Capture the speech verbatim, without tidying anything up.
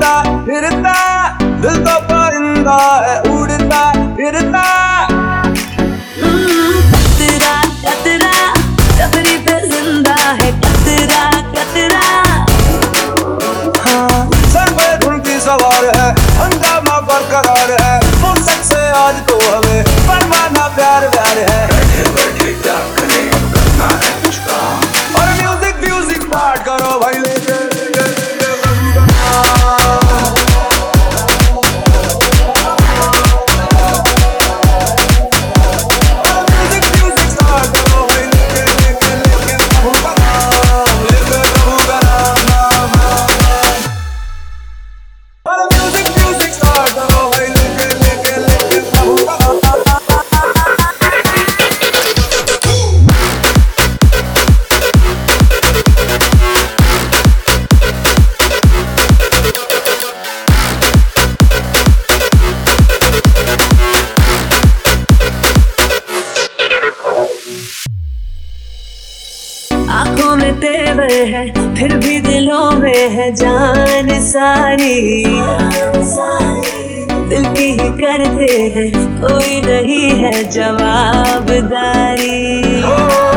उड़ता फिरता दिल तो परिंदा है, उड़ता फिरता। कतरा कतरा कतरी पे जिंदा है, कतरा कतरा। हाँ, सर पे धुन सवार है, हंगामा बरकरार है, फुर्सत से आज तो हमें परवाना प्यार प्यार है। बैठे क्या करें, करना है कुछ काम। और म्यूजिक म्यूजिक स्टार्ट करो भाई, लेके आँखों में तेवर है, फिर भी दिलों में है जान सारी। दिल की ही करते हैं, कोई नहीं है जवाबदारी।